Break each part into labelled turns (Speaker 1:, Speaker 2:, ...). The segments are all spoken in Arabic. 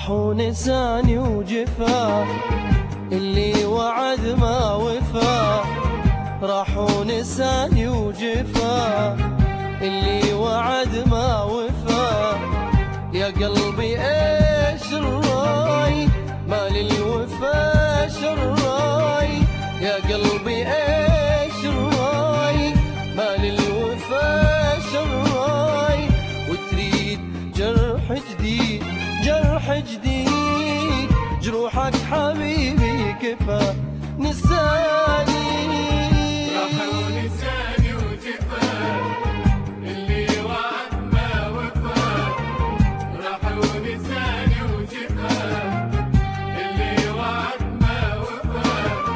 Speaker 1: راح ونساني وجفا، اللي وعد ما وفا. راح ونساني وجفا، اللي وعد ما وفا. يا قلبي ايش الراي، ما للوفا شراي. يا قلبي ايش الراي، ما للوفا شراي. وتريد جرح جديد، جرح جديد. جروحك حبيبي كفى نساني.
Speaker 2: راح ونساني وجفا، اللي وعد ما وفا. راح ونساني وجفا، اللي وعد ما وفا.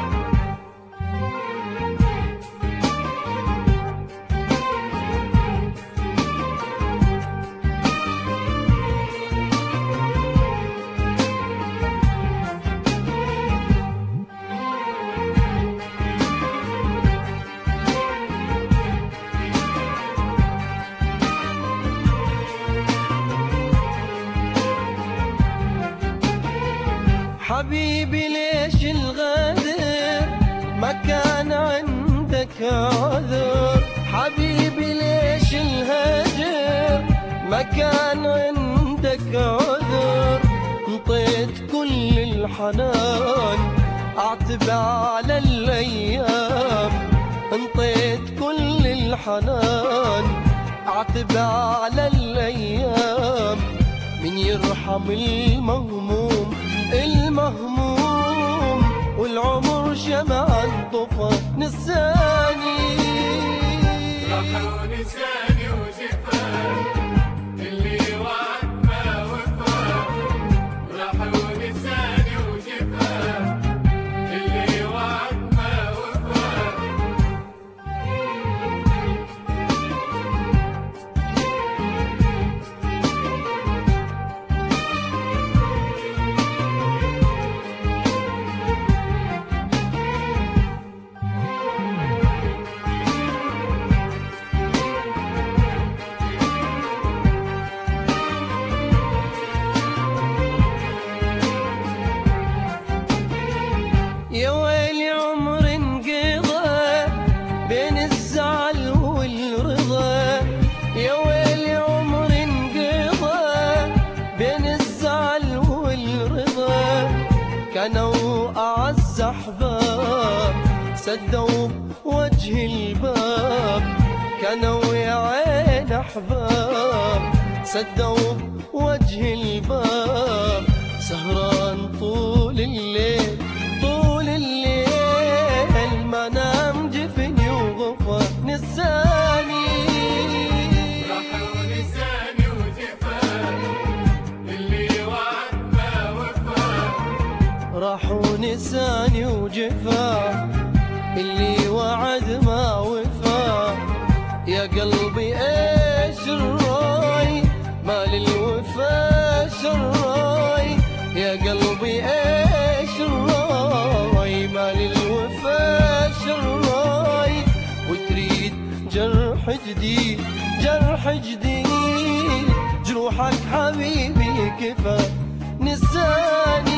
Speaker 1: حبيبي ليش الغدر، ما كان عندك عذر. حبيبي ليش الهجر، ما كان عندك عذر. انطيت كل الحنان، اعتب على الايام. انطيت كل الحنان، اعتب على الايام. من يرحم المهموم، المهموم. والعمر شمعا طفى نساني.
Speaker 2: راح ونساني وجفا، اللي وعد ما وفا. راح ونساني وجفا، اللي وعد ما وفا.
Speaker 1: يا ويلي عمر انقضى بين الزعل والرضا. يا ويلي عمر انقضى بين الزعل والرضا. كانوا أعز أحباب، سدوا وجه الباب. كانوا يا عين أحباب، سدوا وجه الباب. سهران طول الليل، طول الليل. ما نام جفني وغفى نساني.
Speaker 2: راح ونساني وجفا، اللي وعد ما وفا.
Speaker 1: راح ونساني وجفا، اللي وعد ما وفا. يا قلبي ايش الراي، ما للوفا شراي. يا قلبي ايش الراي، ما للوفا شراي. وتريد جرح جديد، جرح جديد. جروحك حبيبي كفى نساني.